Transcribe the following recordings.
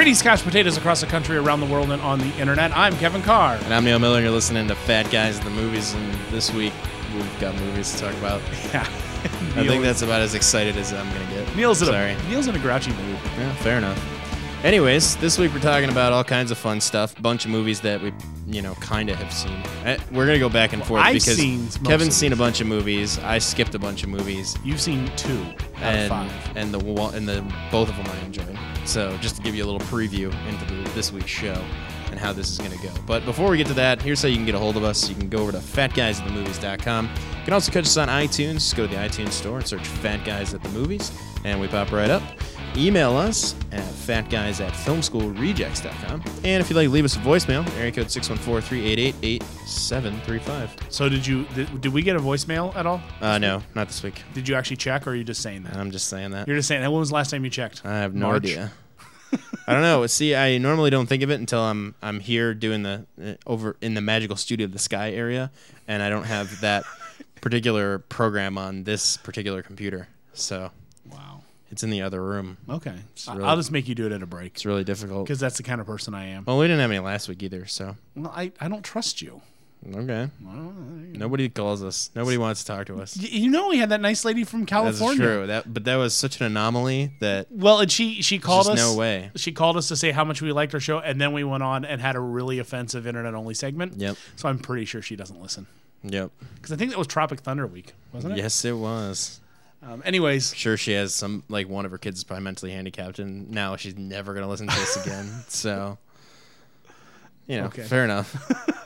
Greetings, couch potatoes across the country, around the world, and on the internet. I'm Kevin Carr. And I'm Neil Miller, and you're listening to Fat Guys at the Movies. And this week, we've got movies to talk about. Yeah. I think that's about as excited as I'm going to get. Neil's in a grouchy mood. Yeah, fair enough. Anyways, this week we're talking about all kinds of fun stuff. A bunch of movies that we, kind of have seen. We're going to go back and forth because Kevin's seen a bunch of movies. I skipped a bunch of movies. You've seen 2 out of 5. And both of them I enjoyed. So just to give you a little preview into this week's show and how this is going to go. But before we get to that, here's how you can get a hold of us. You can go over to fatguysatthemovies.com. You can also catch us on iTunes. Just go to the iTunes store and search Fat Guys at the Movies, and we pop right up. Email us at fatguys@filmschoolrejects.com. And if you'd like to leave us a voicemail, area code 614-388-8735. So did we get a voicemail at all? No, not this week. Did you actually check, or are you just saying that? I'm just saying that. You're just saying that. When was the last time you checked? I have no March? idea. I don't know. See, I normally don't think of it until I'm here doing the over in the Magical Studio of the Sky area, and I don't have that particular program on this particular computer. So, wow, it's in the other room. Okay, I'll just make you do it at a break. It's really difficult because that's the kind of person I am. Well, we didn't have any last week either, so. Well, I don't trust you. Okay. Nobody calls us. Nobody wants to talk to us. We had that nice lady from California. That's true. But that was such an anomaly that. Well, and she called us. No way. She called us to say how much we liked our show, and then we went on and had a really offensive internet-only segment. Yep. So I'm pretty sure she doesn't listen. Yep. Because I think that was Tropic Thunder Week, wasn't it? Yes, it was. Anyways, sure, she has one of her kids is probably mentally handicapped, and now she's never gonna listen to this again. So, okay. Fair enough.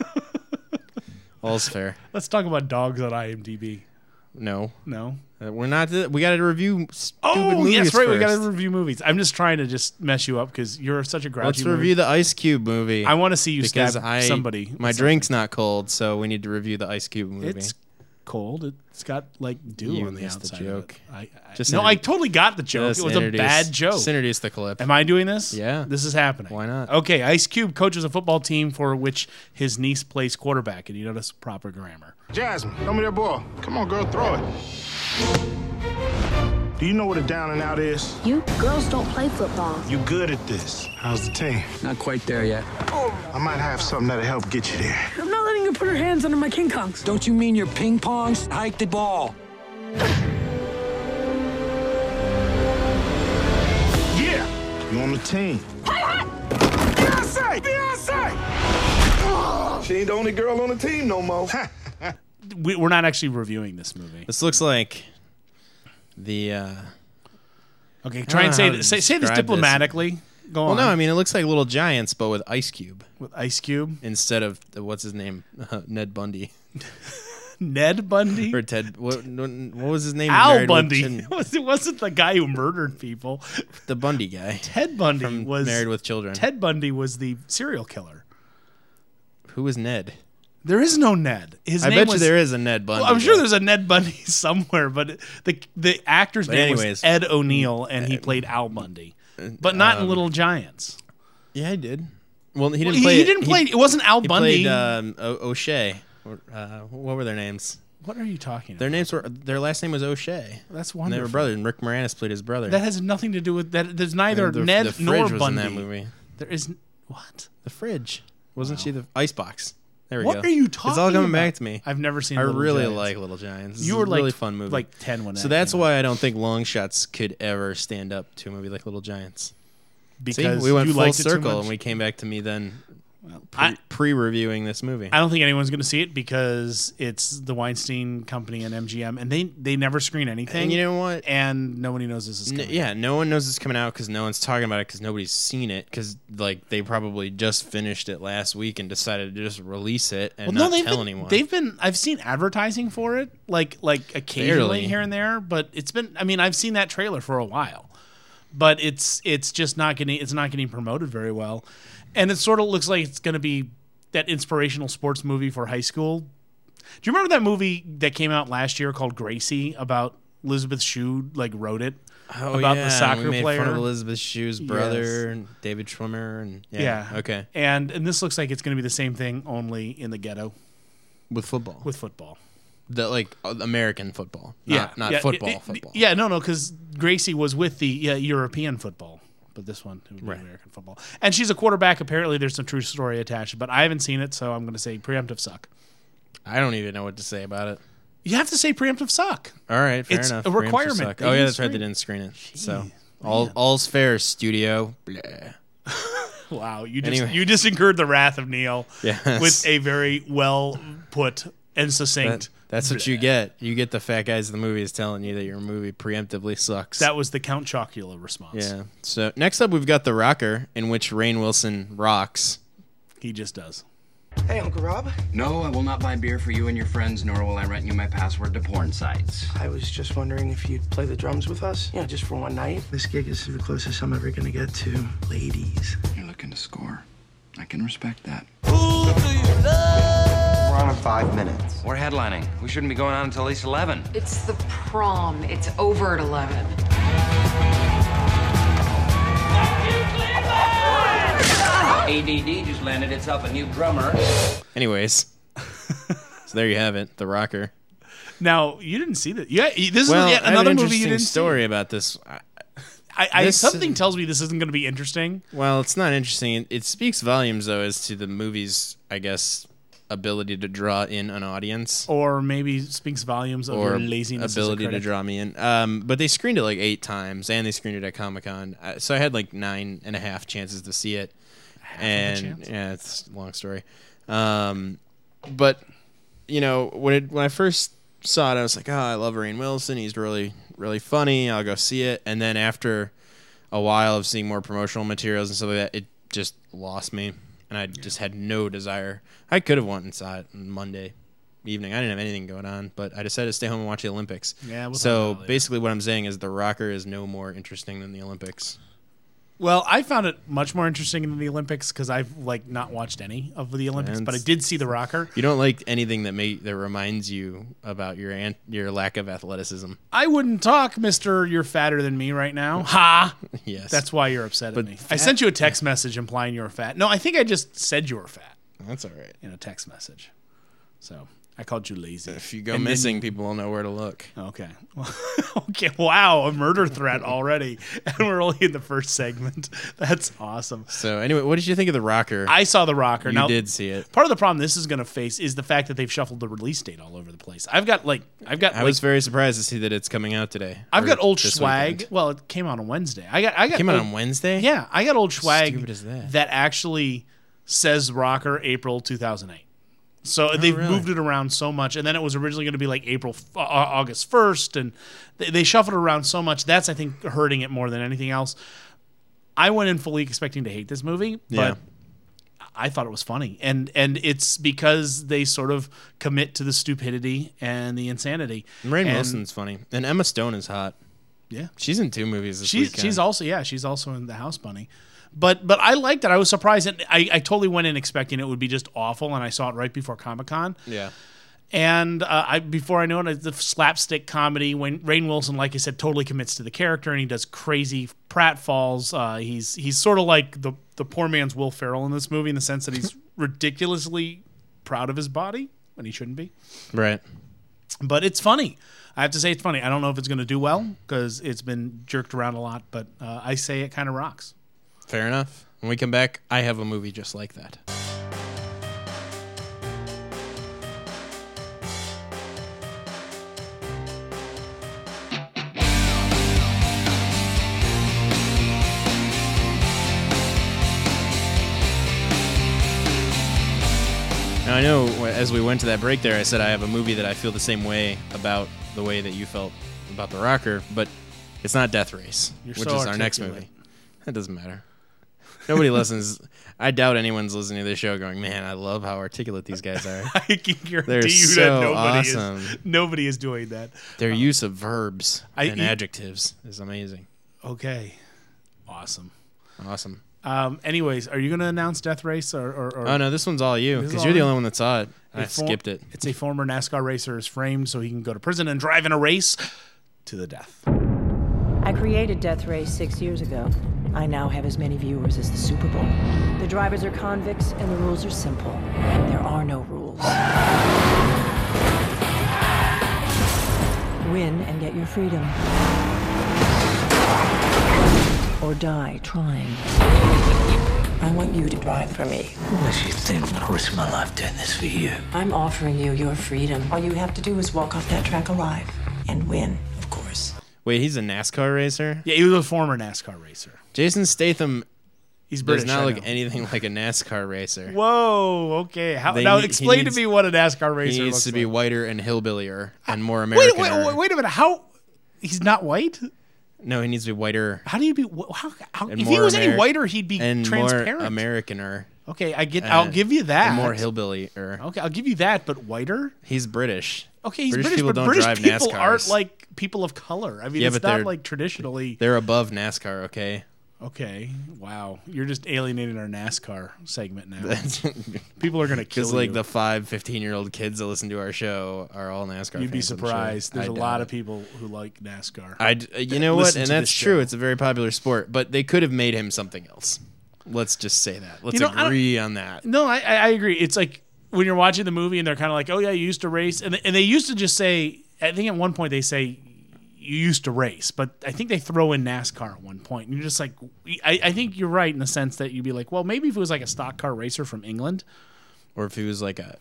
All's fair. Let's talk about dogs on IMDb. No. We're not. We got to review stupid movies yes, right. first. We got to review movies. I'm just trying to mess you up because you're such a grouchy. Let's review the Ice Cube movie. I want to see you stab somebody. My drink's not cold, so we need to review the Ice Cube movie. It's cold. It's got dew on the outside. The joke. I totally got the joke. It was a bad joke. Just introduce the clip. Am I doing this? Yeah. This is happening. Why not? Okay, Ice Cube coaches a football team for which his niece plays quarterback, and you notice proper grammar. Jasmine, throw me that ball. Come on, girl, throw it. Do you know what a down and out is? You girls don't play football. You good at this. How's the team? Not quite there yet. I might have something that'll help get you there. I'm not letting her put her hands under my King Kongs. Don't you mean your ping pongs? Hike the ball. Yeah, you on the team. Beyonce! She ain't the only girl on the team no more. We're not actually reviewing this movie. This looks like the. Okay, try and say this diplomatically. Go on. Well, no, I mean it looks like Little Giants, but with Ice Cube. With Ice Cube instead of what's his name, Ned Bundy. Ned Bundy or Ted? What was his name? Al Bundy. It wasn't the guy who murdered people. The Bundy guy. Ted Bundy was Married with Children. Ted Bundy was the serial killer. Who was Ned? There is no Ned. I bet you there is a Ned Bundy. Well, I'm sure there's a Ned Bundy somewhere, but the actor's name was Ed O'Neill, and he played Al Bundy, but not in Little Giants. Yeah, he did. Well, he didn't play. He didn't play. It wasn't Al Bundy. He played O'Shea. What were their names? What are you talking about? Their last name was O'Shea. That's wonderful. And they were brothers, and Rick Moranis played his brother. That has nothing to do with that. There's neither Ned the nor fridge Bundy was in that movie. There is what? The fridge. Wasn't she the icebox? There we go. What are you talking about? It's all coming back to me. I've never seen. I really like Little Giants. You were a really fun movie. Like 10 when. So that's why I don't think Long Shots could ever stand up to a movie like Little Giants. Because we went full circle and we came back to me then. Pre-reviewing this movie. I don't think anyone's going to see it because it's the Weinstein Company and MGM, and they never screen anything. And you know what? And nobody knows this is coming out. No one knows it's coming out because no one's talking about it because nobody's seen it because they probably just finished it last week and decided to just release it and not tell anyone. I've seen advertising for it like occasionally here and there, but it's been. I mean, I've seen that trailer for a while, but it's just not getting promoted very well. And it sort of looks like it's going to be that inspirational sports movie for high school. Do you remember that movie that came out last year called Gracie about Elizabeth Shue wrote it? About the soccer we made player. Fun of Elizabeth Shue's brother and David Schwimmer and okay. And this looks like it's going to be the same thing only in the ghetto with football. The American football. Not football. Yeah, no, because Gracie was with the European football. but this one it would be American football. And she's a quarterback. Apparently, there's some true story attached, but I haven't seen it, so I'm going to say preemptive suck. I don't even know what to say about it. You have to say preemptive suck. All right, fair It's enough. a Preemptive requirement. suck. They Oh yeah, didn't that's right. They screen it. didn't screen it. So man. all's fair, studio. Bleh. Wow, you Anyway. just incurred the wrath of Neil Yes. with a very well put and succinct. That's what you get. You get the fat guys of the movies telling you that your movie preemptively sucks. That was the Count Chocula response. Yeah. So next up, we've got The Rocker, in which Rainn Wilson rocks. He just does. Hey, Uncle Rob. No, I will not buy beer for you and your friends, nor will I rent you my password to porn sites. I was just wondering if you'd play the drums with us. Yeah, just for one night. This gig is the closest I'm ever gonna get to ladies. You're looking to score. I can respect that. We're on in 5 minutes. We're headlining. We shouldn't be going on until at least 11. It's the prom. It's over at 11. ADD just landed itself a new drummer. Anyways, so there you have it, The Rocker. Now, you didn't see that. Yeah, this Well, is yet I have another an movie you interesting didn't story about this. see. This- Something tells me this isn't going to be interesting. Well, it's not interesting. It speaks volumes, though, as to the movie's, I guess, ability to draw in an audience. Or maybe speaks volumes of Or your laziness ability as a to critic. draw me in. But they screened it like 8 times, and they screened it at Comic-Con. So I had like 9.5 chances to see it. And yeah, it's a long story. But you know, when I first saw it, I was like, oh, I love Rainn Wilson. He's really, really funny. I'll go see it. And then after a while of seeing more promotional materials and stuff like that, it just lost me, and I just had no desire. I could have went and saw it on Monday evening. I didn't have anything going on, but I decided to stay home and watch the Olympics. Yeah, we'll talk so about it later. basically what I'm saying is The Rocker is no more interesting than the Olympics. Well, I found it much more interesting than the Olympics because I've not watched any of the Olympics, And but I did see The Rocker. You don't like anything that reminds you about your lack of athleticism. I wouldn't talk, Mister. You're fatter than me right now. Ha! Yes. That's why you're upset But at me. I sent you a text message implying you were fat. No, I think I just said you were fat That's all right. in a text message. So I called you lazy. If you go And then- missing, people will know where to look. Okay. Okay. Wow. A murder threat already. And we're only in the first segment. That's awesome. So anyway, what did you think of The Rocker? I saw The Rocker. You Now, did see it. part of the problem this is going to face is the fact that they've shuffled the release date all over the place. I was very surprised to see that it's coming out today. I've or got old this swag. weekend. Well, it came out on Wednesday. I got Came out old- on Wednesday? Yeah, I got old swag stupid is that? actually says Rocker April 2008. So they've really? moved it around so much, and then it was originally going to be like August 1st, and they shuffled it around so much. That's, I think, hurting it more than anything else. I went in fully expecting to hate this movie, Yeah. but I thought it was funny, and it's because they sort of commit to the stupidity and the insanity. And Rainn And- Wilson's funny. And Emma Stone is hot. Yeah, She's in 2 movies this weekend. she's also in The House Bunny. But I liked it. I was surprised. And I totally went in expecting it would be just awful, and I saw it right before Comic-Con. Yeah. And before I know it, the slapstick comedy, when Rainn Wilson, like I said, totally commits to the character, and he does crazy pratfalls. He's sort of like the poor man's Will Ferrell in this movie, in the sense that he's ridiculously proud of his body when he shouldn't be. Right. But it's funny. I have to say it's funny. I don't know if it's going to do well because it's been jerked around a lot, but I say it kind of rocks. Fair enough. When we come back, I have a movie just like that. Now, I know as we went to that break there, I said I have a movie that I feel the same way about the way that you felt about The Rocker, but it's not Death Race, You're which so is our next articulate. movie. That doesn't matter. Nobody listens. I doubt anyone's listening to this show going, man, I love how articulate these guys are. I can guarantee They're you so that awesome. nobody is doing that. Their use of verbs and you- adjectives is amazing. Okay. Awesome. Awesome. Anyways, are you going to announce Death Race or Oh, no, this one's all you, This is because all you're the me? only one that saw it. I A for- skipped it. It's a former NASCAR racer is framed so he can go to prison and drive in a race to the death. I created Death Race 6 years ago. I now have as many viewers as the Super Bowl. The drivers are convicts, and the rules are simple. There are no rules. Win and get your freedom. Or or die trying. I want you to drive for me. What makes you think I'm gonna risk my life doing this for you? I'm offering you your freedom. All you have to do is walk off that track alive and win, of course. Wait, he's a NASCAR racer? Yeah, he was a former NASCAR racer. Jason Statham He's British, does not look anything like a NASCAR racer. Whoa, okay. Now explain to me what a NASCAR racer He needs looks to be like. whiter and hillbillier and more American. Wait a minute. How? He's not white? No, he needs to be whiter. How do you be? How if he was any whiter, he'd be and transparent. more Americaner. Okay, I'll give you that. And more hillbilly. Okay, I'll give you that, but whiter? He's British. Okay, he's British, people but don't British drive people NASCARs. aren't like people of color. I mean, Yeah, it's but not they're- like traditionally. They're above NASCAR, okay? Okay, wow. You're just alienating our NASCAR segment now. People are going to kill you. Because like the 15-year-old kids that listen to our show are all NASCAR You'd be fans, I'm surprised. sure. There's I a doubt lot it. of people who like NASCAR. You know what? Listen And to that's this true. show. It's a very popular sport, but they could have made him something else. Let's just say that. Let's You know, agree on that. No, I agree. It's like when you're watching the movie and they're kind of like, oh, yeah, you used to race. And they used to just say, I think at one point they say, you used to race. But I think they throw in NASCAR at one point. And you're just like, I think you're right in the sense that you'd be like, well, maybe if it was like a stock car racer from England. Or if he was like a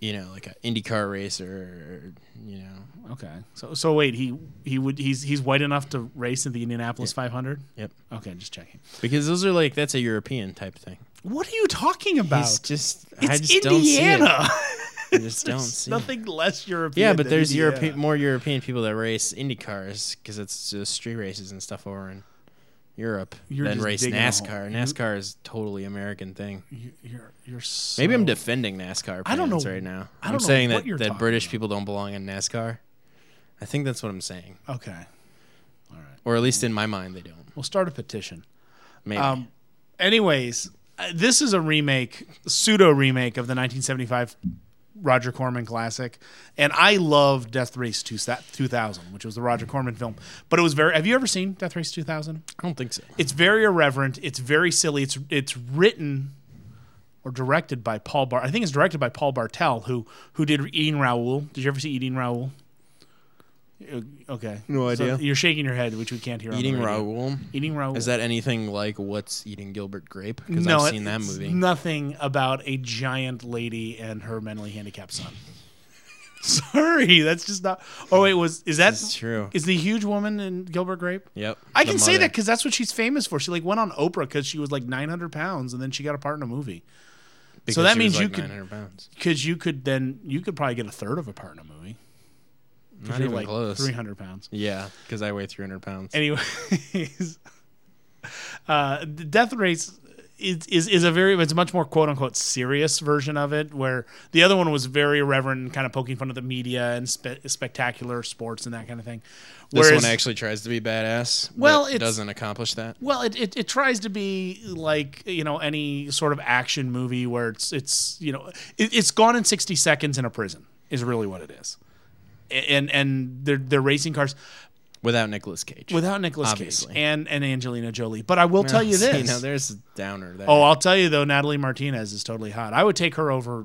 IndyCar racer, Okay. So wait, he's white enough to race in the Indianapolis 500? Yep. Okay, just checking. Because those are that's a European type thing. What are you talking about? I just Indiana. don't see it. I just don't There's see nothing less European. Yeah, but than there's Indiana. more European people that race Indy cars because it's just street races and stuff over in Europe You're than just race digging a NASCAR. hole. NASCAR is totally American thing. You're so... Maybe I'm defending NASCAR I don't know- right now. I don't I'm know saying what you're that talking British about. people don't belong in NASCAR. I think that's what I'm saying. Okay. All right. Or at least in my mind, they don't. We'll start a petition. Maybe. Anyways, this is a pseudo remake of the 1975 Roger Corman classic, and I love Death Race 2000, which was the Roger Corman film. But it was very. Have you ever seen Death Race 2000? I don't think so. It's very irreverent. It's very silly. It's written or directed by Paul I think it's directed by Paul Bartel, who did Eating Raoul. Did you ever see Eating Raoul? Okay. No idea. So you're shaking your head, which we can't hear. Eating on the radio. Raoul? Eating Raoul. Is that anything like What's Eating Gilbert Grape? Because No, I've seen that it's movie. Nothing about a giant lady and her mentally handicapped son. Sorry, that's just not. Oh wait, is that true? Is the huge woman in Gilbert Grape? Yep. I the can say mother. that because that's what she's famous for. She went on Oprah because she was 900 pounds, and then she got a part in a movie. Because so that she means was you 900 pounds. because you could probably get a third of a part in a movie. Not You're even close. 300 pounds. Yeah, because I weigh 300 pounds. Anyways, Death Race is it's a much more quote unquote serious version of it, where the other one was very irreverent and kind of poking fun at the media and spectacular sports and that kind of thing. This one actually tries to be badass. Well, but it doesn't accomplish that. Well, it tries to be like any sort of action movie where it's gone in 60 seconds in a prison is really what it is, and they're racing cars. Without Nicolas Cage. Obviously. And Angelina Jolie. But I will tell you this. See, now there's a downer there. Oh, I'll tell you though, Natalie Martinez is totally hot. I would take her over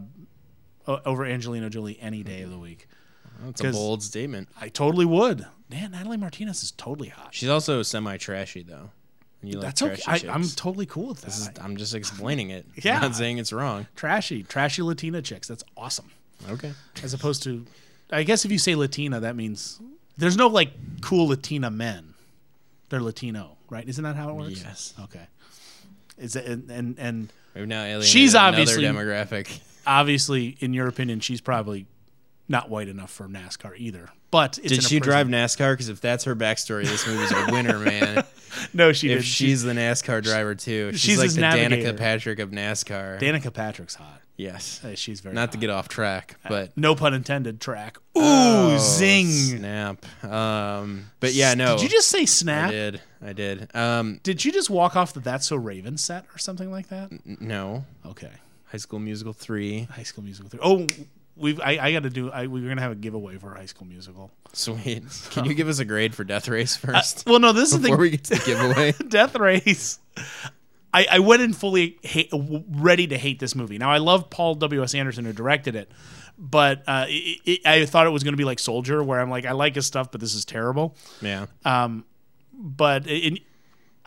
Angelina Jolie any day of the week. That's a bold statement. I totally would. Man, Natalie Martinez is totally hot. She's also semi-trashy though. And you That's like okay. trashy chicks. I'm totally cool with that. I'm just explaining it. Yeah. I'm not saying it's wrong. Trashy Latina chicks. That's awesome. Okay. As opposed to, I guess if you say Latina, that means there's no cool Latina men. They're Latino, right? Isn't that how it works? Yes. Okay. Is it and We've now alienated she's another obviously demographic. Obviously, in your opinion, she's probably not white enough for NASCAR either. But it's Did she drive NASCAR? Because if that's her backstory, this movie's a winner, man. No, she didn't. If she's the NASCAR driver too, she's like his the navigator. Danica Patrick of NASCAR. Danica Patrick's hot. Yes, she's very. Not hot. to get off track, but no pun intended. Track. Ooh, zing! Snap. But yeah, no. Did you just say snap? I did. Did you just walk off the That's So Raven set or something like that? No. Okay. High School Musical 3. High School Musical 3. Oh, I got to do. We're gonna have a giveaway for High School Musical. Sweet. Can you give us a grade for Death Race first? Well, no. This is the before we get to the giveaway. Death Race. I went in fully ready to hate this movie. Now I love Paul W.S. Anderson who directed it, but I thought it was going to be like Soldier, where I'm like, I like his stuff, but this is terrible. Yeah. But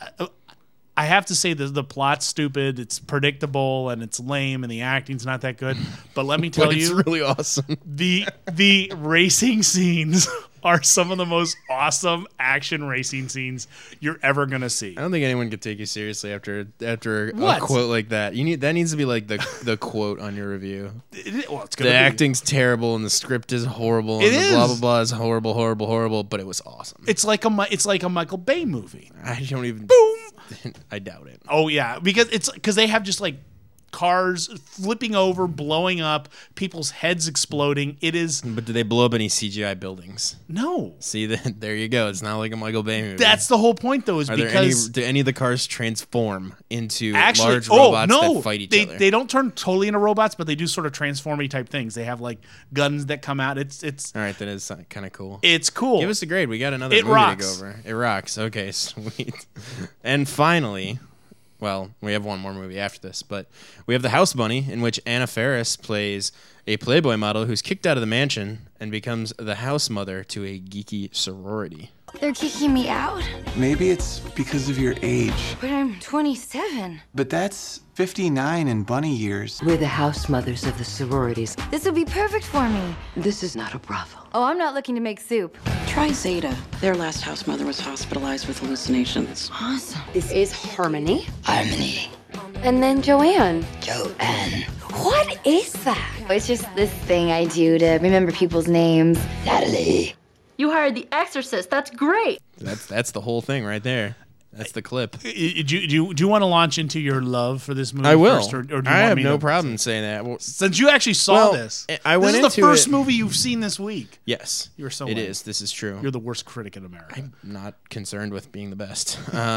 I have to say the plot's stupid, it's predictable, and it's lame, and the acting's not that good. But let me tell But it's you, really awesome. The racing scenes are some of the most awesome action racing scenes you're ever gonna see. I don't think anyone could take you seriously after What? a quote like that. That needs to be like the quote on your review. It's gonna The be. acting's terrible and the script is horrible and It the blah is. blah blah is horrible, but it was awesome. It's like a Michael Bay movie. I don't even. Boom. I doubt it. Oh yeah, because they have just like cars flipping over, blowing up, people's heads exploding. It is But do they blow up any CGI buildings? no. See, there you go. It's not like a Michael Bay movie. That's the whole point, though, is Are because do any of the cars transform into actually, large robots that fight each other? They don't turn totally into robots, but they do sort of transformy type things. They have like guns that come out. It's All right, that is kind of cool. it's cool. Give us a grade. We got another It movie rocks. to go over. It rocks. Okay, sweet. And finally, well, we have one more movie after this, but we have The House Bunny, in which Anna Faris plays a Playboy model who's kicked out of the mansion and becomes the house mother to a geeky sorority. They're kicking me out? Maybe it's because of your age. But I'm 27. But that's 59 in bunny years. We're the house mothers of the sororities. This would be perfect for me. This is not a brothel. Oh, I'm not looking to make soup. Try Zeta. Their last house mother was hospitalized with hallucinations. Awesome. This is Harmony. Harmony. And then Joanne. Joanne. What is that? It's just this thing I do to remember people's names. Natalie. You hired the exorcist. That's great. That's the whole thing right there. That's the clip. Do you want to launch into your love for this movie? I will. First, or do you I want have me no to- problem saying that. Well, Since you actually saw this, I went this is the into first it- movie you've seen this week. Yes, You're so it lame. is. This is true. You're the worst critic in America. I'm not concerned with being the best.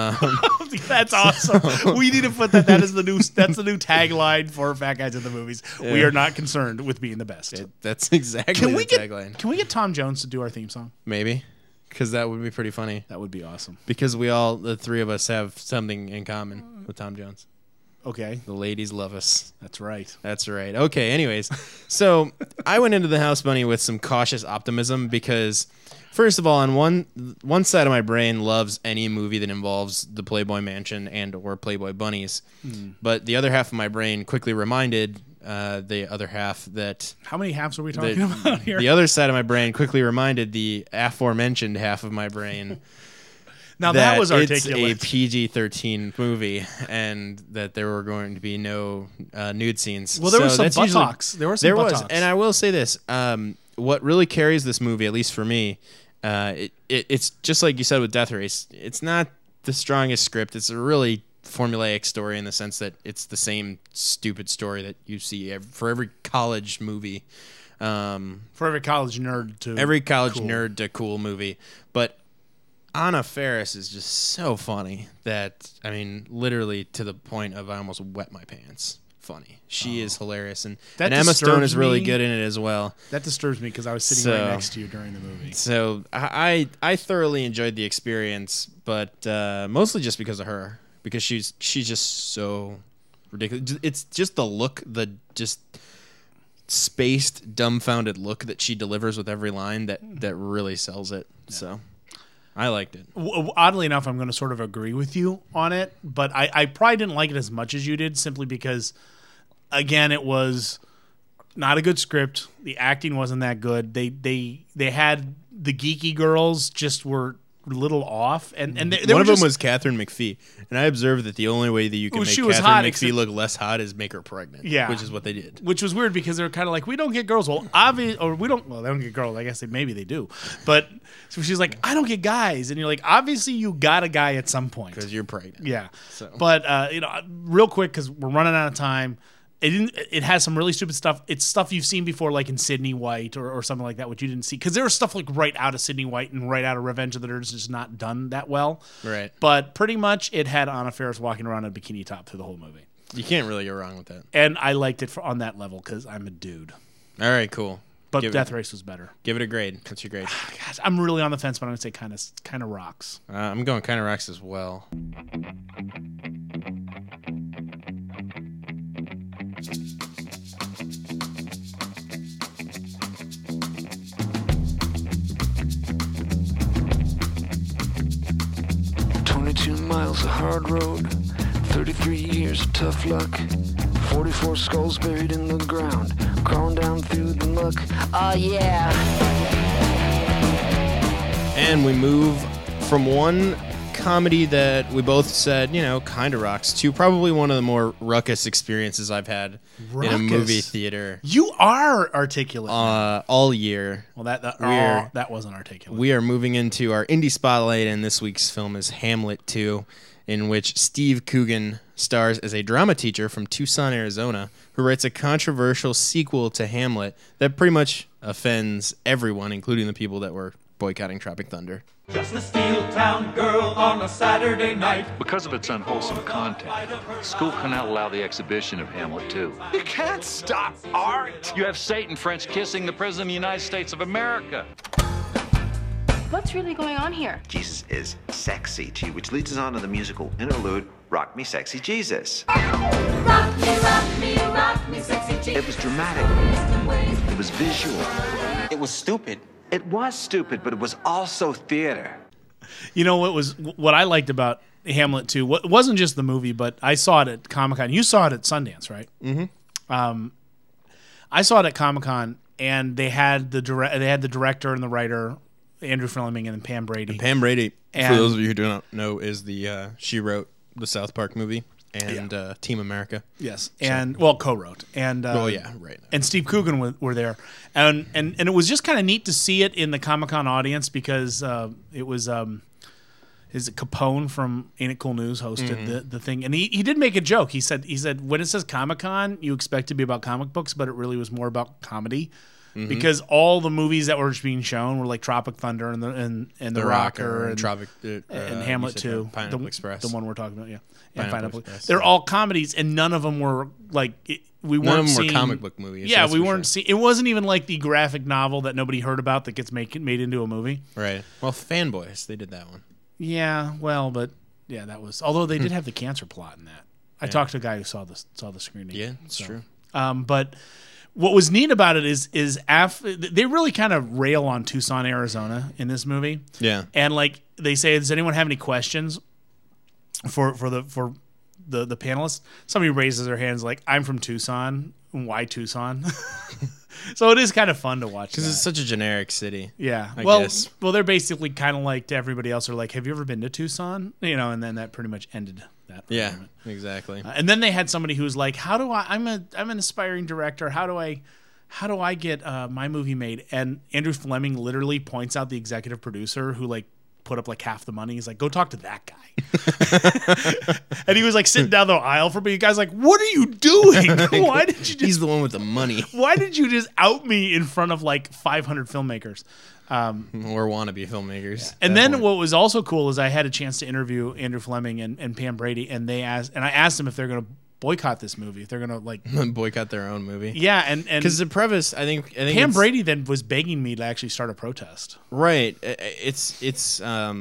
That's awesome. We need to put that. That's the new tagline for Fat Guys in the Movies. We Yeah. are not concerned with being the best. That's exactly Can we the get tagline. Can we get Tom Jones to do our theme song? Maybe. Because that would be pretty funny. That would be awesome. Because the three of us, have something in common with Tom Jones. Okay. The ladies love us. That's right. That's right. Okay, anyways. So I went into The House Bunny with some cautious optimism because, first of all, on one side of my brain loves any movie that involves the Playboy Mansion and or Playboy Bunnies. But the other half of my brain quickly reminded the other half that... How many halves are we talking about here? The other side of my brain quickly reminded the aforementioned half of my brain... Now that was it's articulate. a PG-13 movie, and that there were going to be no nude scenes. Well, there So was some that's usually- buttocks. There were some buttocks. and I will say this: what really carries this movie, at least for me, it's just like you said with Death Race. It's not the strongest script. It's a really formulaic story in the sense that it's the same stupid story that you see for every college movie. For every college nerd to nerd to cool movie, but Anna Faris is just so funny that, I mean, literally to the point of I almost wet my pants. Funny. She is hilarious, and Emma Stone is really good in it as well. That disturbs me because I was sitting right next to you during the movie. So I thoroughly enjoyed the experience, but mostly just because of her, because she's just so ridiculous. It's just the look, the just spaced, dumbfounded look that she delivers with every line that really sells it. Yeah. So I liked it. Oddly enough, I'm going to sort of agree with you on it, but I probably didn't like it as much as you did, simply because, again, it was not a good script. The acting wasn't that good. They had the geeky girls just were a little off, and one of them was Catherine McPhee, and I observed that the only way that you can make Catherine McPhee look less hot is make her pregnant. Yeah, which is what they did. Which was weird because they're kind of like, we don't get girls. Well, obvious, or we don't. Well, they don't get girls. I guess maybe they do, but so she's like, I don't get guys, and you're like, obviously you got a guy at some point because you're pregnant. Yeah. So, but real quick because we're running out of time. It has some really stupid stuff. It's stuff you've seen before, like in Sydney White or something like that, which you didn't see. Because there was stuff like right out of Sydney White and right out of Revenge of the Nerds just not done that well. Right. But pretty much it had Anna Faris walking around in a bikini top through the whole movie. You can't really go wrong with that. And I liked it on that level because I'm a dude. All right, cool. But Death Race was better. Give it a grade. What's your grade? Gosh, I'm really on the fence, but I'm going to say kind of rocks. I'm going kind of rocks as well. miles of hard road, 33 years of tough luck, 44 skulls buried in the ground, crawling down through the muck. Oh yeah. And we move from one comedy that we both said, kind of rocks, to probably one of the more ruckus experiences I've had in a movie theater. You are articulate. All year. Well, that wasn't articulate. We are moving into our indie spotlight, and this week's film is Hamlet 2, in which Steve Coogan stars as a drama teacher from Tucson, Arizona, who writes a controversial sequel to Hamlet that pretty much offends everyone, including the people that were boycotting Tropic Thunder. Just a steel town girl on a Saturday night. Because of its unwholesome content, school cannot allow the exhibition of Hamlet 2. You can't stop art. You have Satan French kissing the President of the United States of America. What's really going on here? Jesus is sexy to you, which leads us on to the musical interlude, Rock Me Sexy Jesus. Rock me, sexy Jesus. It was dramatic. It was visual. It was stupid. It was stupid, but it was also theater. What I liked about Hamlet 2, it wasn't just the movie, but I saw it at Comic-Con. You saw it at Sundance, right? Mm-hmm. I saw it at Comic-Con, and they had the director and the writer, Andrew Fleming, and Pam Brady. And Pam Brady, for those of you who do not know, is the she wrote the South Park movie and Team America. Yes, and co-wrote, and right. And Steve Coogan were there, and it was just kind of neat to see it in the Comic-Con audience because it was Capone from Ain't It Cool News hosted the thing, and he did make a joke. He said when it says Comic-Con, you expect it to be about comic books, but it really was more about comedy. Mm-hmm. Because all the movies that were being shown were like Tropic Thunder and the Rocker and Tropic and Hamlet 2, Pineapple Express, the one we're talking about, Pineapple Express. They're all comedies, and none of them were like none of them were comic book movies. Yeah, we weren't seeing. It wasn't even like the graphic novel that nobody heard about that gets made into a movie. Right. Well, Fanboys, they did that one. Yeah. Well, but that was. Although they did have the cancer plot in that. I talked to a guy who saw the screening. Yeah, it's true. But what was neat about it is they really kind of rail on Tucson, Arizona in this movie. Yeah. And like they say, does anyone have any questions for the panelists? Somebody raises their hands like, I'm from Tucson. Why Tucson? So it is kind of fun to watch because it's such a generic city. Yeah. I guess. Well, they're basically kind of like to everybody else. They're like, have you ever been to Tucson? And then that pretty much ended that. Yeah, exactly. And then they had somebody who was like, how do I'm an aspiring director. How do I get my movie made? And Andrew Fleming literally points out the executive producer who like put up like half the money. He's like, go talk to that guy. And he was like sitting down the aisle for me. You guys like, what are you doing? Why did you just... He's the one with the money. Why did you just out me in front of like 500 filmmakers? Or wannabe filmmakers. Yeah. And then what was also cool is I had a chance to interview Andrew Fleming and Pam Brady, and I asked them if they're going to boycott this movie, if they're going to like boycott their own movie. Yeah, and because the premise, I think Pam Brady then was begging me to actually start a protest. Right. It's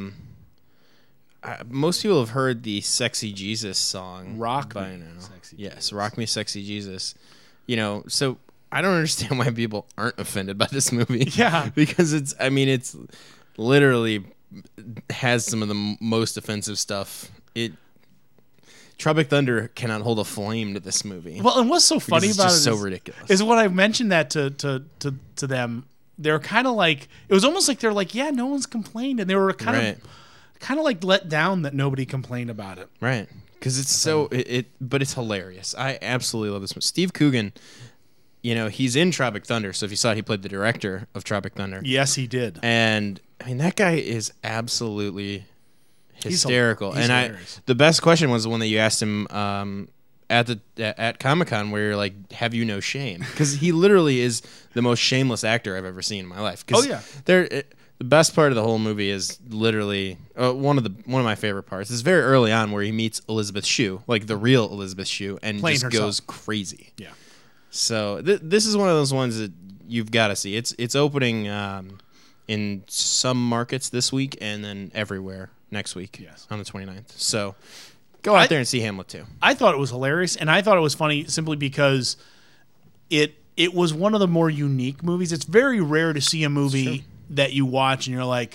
most people have heard the Sexy Jesus song. Rock by Me. now. Yes, Rock Me Sexy Jesus. So I don't understand why people aren't offended by this movie. Yeah. Because it's literally has some of the most offensive stuff. Tropic Thunder cannot hold a flame to this movie. Well, and what's so funny about it so ridiculous is when I mentioned that to them, they're kind of like, it was almost like they're like, yeah, no one's complained, and they were kind of like let down that nobody complained about it. Right. Because it's but it's hilarious. I absolutely love this one. Steve Coogan, he's in Tropic Thunder. So if you saw it, he played the director of Tropic Thunder. Yes, he did. And I mean, that guy is absolutely hysterical. He's hilarious. The best question was the one that you asked him at Comic-Con, where you're like, "Have you no shame?" Because he literally is the most shameless actor I've ever seen in my life. Oh yeah. The best part of the whole movie is literally one of my favorite parts. It's very early on where he meets Elizabeth Shue, like the real Elizabeth Shue, and playing just herself. Goes crazy. Yeah. So this is one of those ones that you've got to see. It's opening in some markets this week and then everywhere next week on the 29th. So go out there and see Hamlet 2. I thought it was hilarious, and I thought it was funny simply because it was one of the more unique movies. It's very rare to see a movie that you watch and you're like,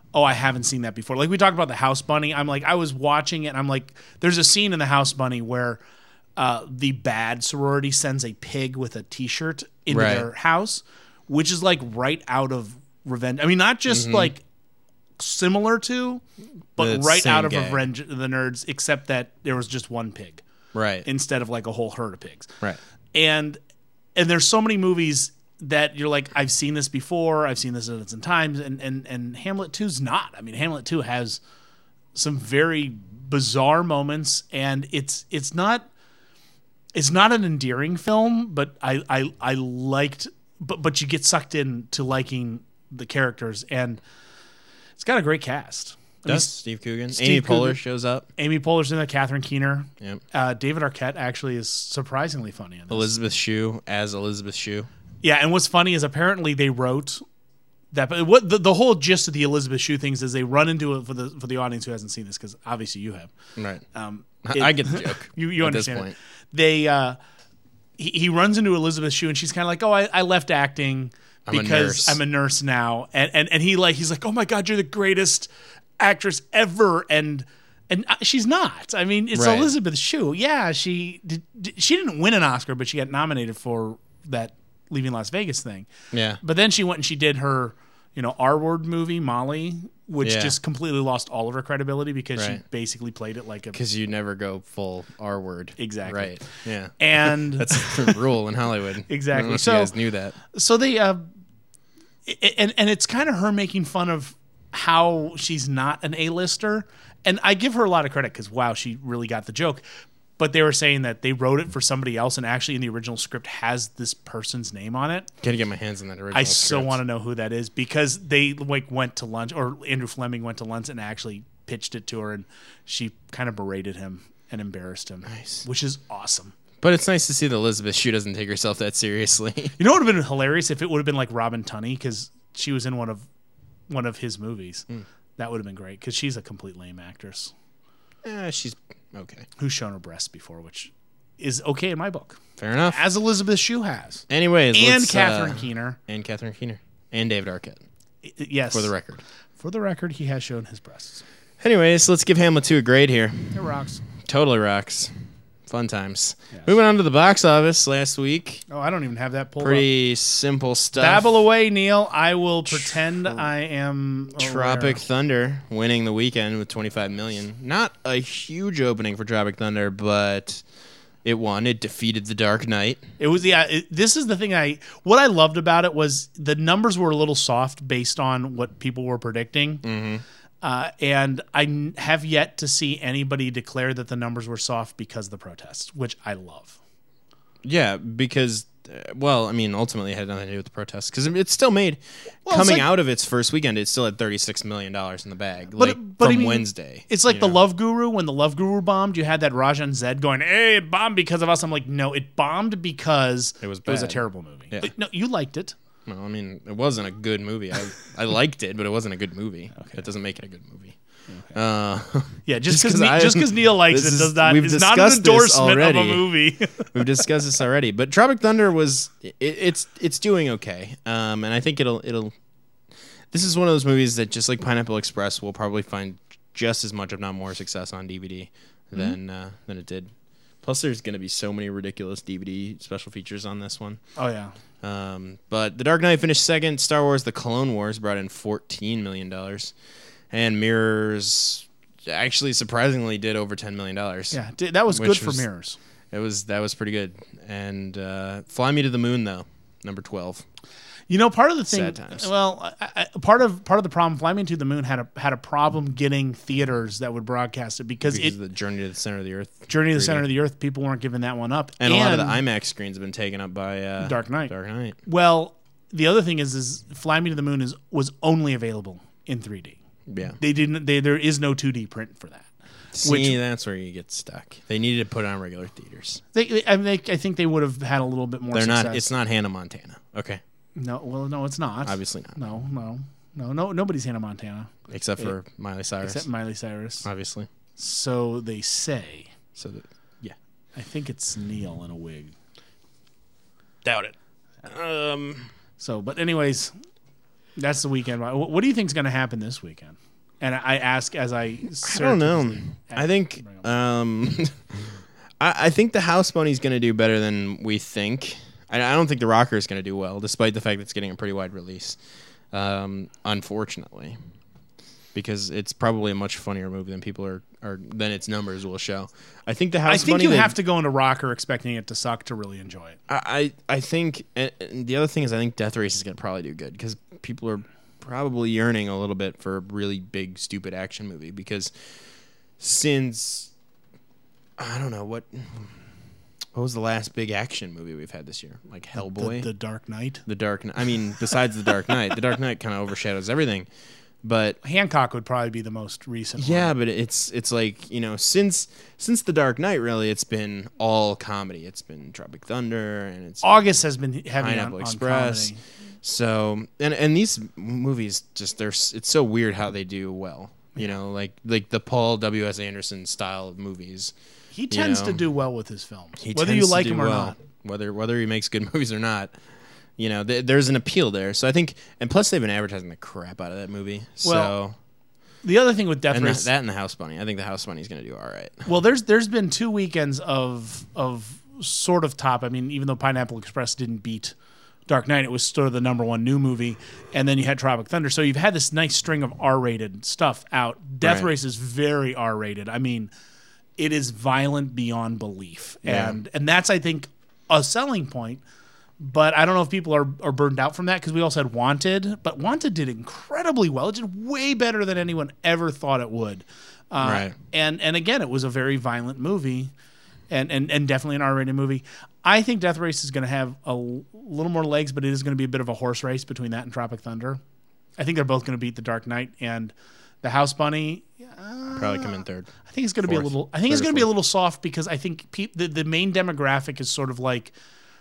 oh, I haven't seen that before. Like we talked about the House Bunny. I'm like, I was watching it and I'm like, there's a scene in the House Bunny where the bad sorority sends a pig with a t-shirt into their house, which is like right out of Revenge. I mean, not just like similar to, but right out of Revenge of the Nerds, except that there was just one pig. Right. Instead of like a whole herd of pigs. Right. And there's so many movies that you're like, I've seen this before, I've seen this a dozen times, and Hamlet 2's not. I mean, Hamlet 2 has some very bizarre moments, and it's not an endearing film, but I liked, but you get sucked into liking the characters, and it's got a great cast. Steve Coogan. Amy Poehler shows up. Amy Poehler's in there. Catherine Keener. Yep. David Arquette actually is surprisingly funny in this. Elizabeth Shue as Elizabeth Shue. Yeah, and what's funny is apparently they wrote that. But what the whole gist of the Elizabeth Shue things is they run into it for the audience who hasn't seen this, because obviously you have. Right. I get the joke. You at understand this point. They he runs into Elizabeth Shue and she's kind of like, oh, I left acting because I'm a nurse now, and he's like, oh my God, you're the greatest actress ever, and she's not. I mean, it's Elizabeth Shue. Yeah, she didn't win an Oscar, but she got nominated for that Leaving Las Vegas thing. Yeah. But then she went and she did her, R-word movie, Molly, which just completely lost all of her credibility because she basically played it like a... Because you never go full R-word. Exactly. Right. Yeah. And... That's the rule in Hollywood. Exactly. I don't know if you guys knew that. So they... and it's kind of her making fun of how she's not an A-lister. And I give her a lot of credit because, wow, she really got the joke. But they were saying that they wrote it for somebody else, and actually in the original script has this person's name on it. Gotta get my hands on that original script. I so want to know who that is, because they went to lunch, or Andrew Fleming went to lunch and actually pitched it to her, and she kind of berated him and embarrassed him. Nice. Which is awesome. But it's nice to see that Elizabeth Shue doesn't take herself that seriously. You know what would have been hilarious if it would have been like Robin Tunney, because she was in one of his movies. That would have been great, because she's a complete lame actress. She's okay. Who's shown her breasts before, which is okay in my book. Fair enough. As Elizabeth Shue has. Anyways, and Catherine Keener. And Catherine Keener. And David Arquette. Yes. For the record. For the record, he has shown his breasts. Anyways, let's give Hamlet 2 a grade here. It rocks. Totally rocks. Fun times. Yes. Moving on to the box office last week. Oh, I don't even have that pulled Pretty simple stuff. Babble away, Neil. I will pretend I am Tropic Thunder winning the weekend with $25 million. Not a huge opening for Tropic Thunder, but it won. It defeated The Dark Knight. It was this is the thing what I loved about it was the numbers were a little soft based on what people were predicting. Mm-hmm. And I have yet to see anybody declare that the numbers were soft because of the protests, which I love. Yeah, because, ultimately it had nothing to do with the protests, because it's still made, coming out of its first weekend, it still had $36 million in the bag, from Wednesday. It's like The Love Guru. When The Love Guru bombed, you had that Rajan Zed going, hey, it bombed because of us. I'm like, no, it bombed because it was a terrible movie. Yeah. No, you liked it. Well, it wasn't a good movie. I liked it, but it wasn't a good movie. Okay. That doesn't make it a good movie. Okay. Yeah, just because Neil likes it does not. It's not an endorsement of a movie. We've discussed this already, but Tropic Thunder was it's doing okay, and I think it'll. This is one of those movies that, just like Pineapple Express, will probably find just as much, if not more, success on DVD than it did. Plus, there's going to be so many ridiculous DVD special features on this one. Oh yeah. But The Dark Knight finished second. Star Wars: The Clone Wars brought in $14 million. And Mirrors actually surprisingly did over $10 million. Yeah, that was good for Mirrors. That was pretty good. And Fly Me to the Moon, though, number 12. Part of the thing. Sad times. Well, part of the problem. Fly Me to the Moon had a problem getting theaters that would broadcast it because the Journey to the Center of the Earth. Journey to the Center of the Earth. People weren't giving that one up, and a lot of the IMAX screens have been taken up by Dark Knight. Dark Knight. Well, the other thing is Fly Me to the Moon was only available in 3D. Yeah, they didn't. There is no 2D print for that. See, that's where you get stuck. They needed to put it on regular theaters. I think they would have had a little bit more. Success. It's not Hannah Montana. Okay. No, well, no, it's not. Obviously not. No. Nobody's Hannah Montana except for Miley Cyrus. Except Miley Cyrus, obviously. So they say. Yeah. I think it's Neil in a wig. Doubt it. But anyways. That's the weekend. What do you think is going to happen this weekend? And I ask as I don't know. I think I think the House Bunny's going to do better than we think. I don't think the Rocker is going to do well, despite the fact that it's getting a pretty wide release. Unfortunately, because it's probably a much funnier movie than people are than its numbers will show. I think the House Bunny. I think you have to go into Rocker expecting it to suck to really enjoy it. I think, and the other thing is, I think Death Race is going to probably do good because people are probably yearning a little bit for a really big, stupid action movie. Because since I don't know what was the last big action movie we've had this year, like Hellboy, The Dark Knight. I mean, besides The Dark Knight, The Dark Knight kind of overshadows everything. But Hancock would probably be the most recent one. Yeah, but it's like, you know, since The Dark Knight, really, it's been all comedy. It's been Tropic Thunder, and it's August has been heavy Pineapple on Express. comedy. So and these movies just it's so weird how they do well. You know, like the Paul W.S. Anderson style of movies. He tends to do well with his films, He whether tends you like to do him or well. not. Whether he makes good movies or not. You know, there's an appeal there. So I think, and plus they've been advertising the crap out of that movie. Well, the other thing with Death Race, that and the House Bunny, I think the House Bunny is going to do all right. Well, there's been 2 weekends of sort of top. I mean, even though Pineapple Express didn't beat Dark Knight, it was sort of the number one new movie, and then you had Tropic Thunder. So you've had this nice string of R-rated stuff out. Death Race is very R-rated. I mean, it is violent beyond belief, and that's, I think, a selling point. But I don't know if people are burned out from that because we also had Wanted. But Wanted did incredibly well. It did way better than anyone ever thought it would. Right. And again, it was a very violent movie and definitely an R-rated movie. I think Death Race is going to have a little more legs, but it is going to be a bit of a horse race between that and Tropic Thunder. I think they're both going to beat The Dark Knight and The House Bunny. Probably come in third. I think it's going to be a little. I think it's going to be a little soft because I think the main demographic is sort of like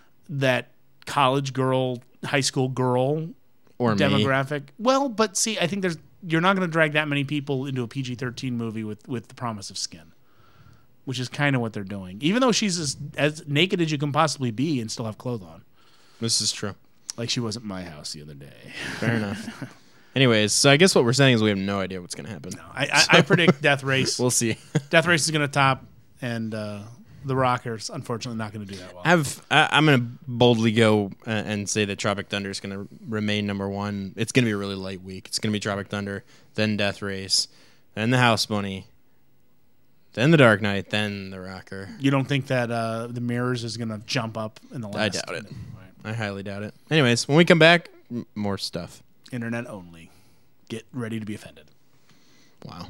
that college girl, high school girl, or demographic. Me. Well, but see, I think you're not going to drag that many people into a PG-13 movie with The Promise of Skin, which is kind of what they're doing. Even though she's as naked as you can possibly be and still have clothes on. This is true. Like she was at my house the other day. Fair enough. Anyways, so I guess what we're saying is we have no idea what's going to happen. No, I predict Death Race. We'll see. Death Race is going to top, and the Rockers, unfortunately, not going to do that well. I'm going to boldly go and say that Tropic Thunder is going to remain number one. It's going to be a really light week. It's going to be Tropic Thunder, then Death Race, then the House Bunny, then the Dark Knight, then the Rocker. You don't think that the Mirrors is going to jump up in the last? I doubt it. Right. I highly doubt it. Anyways, when we come back, more stuff. Internet only. Get ready to be offended. Wow.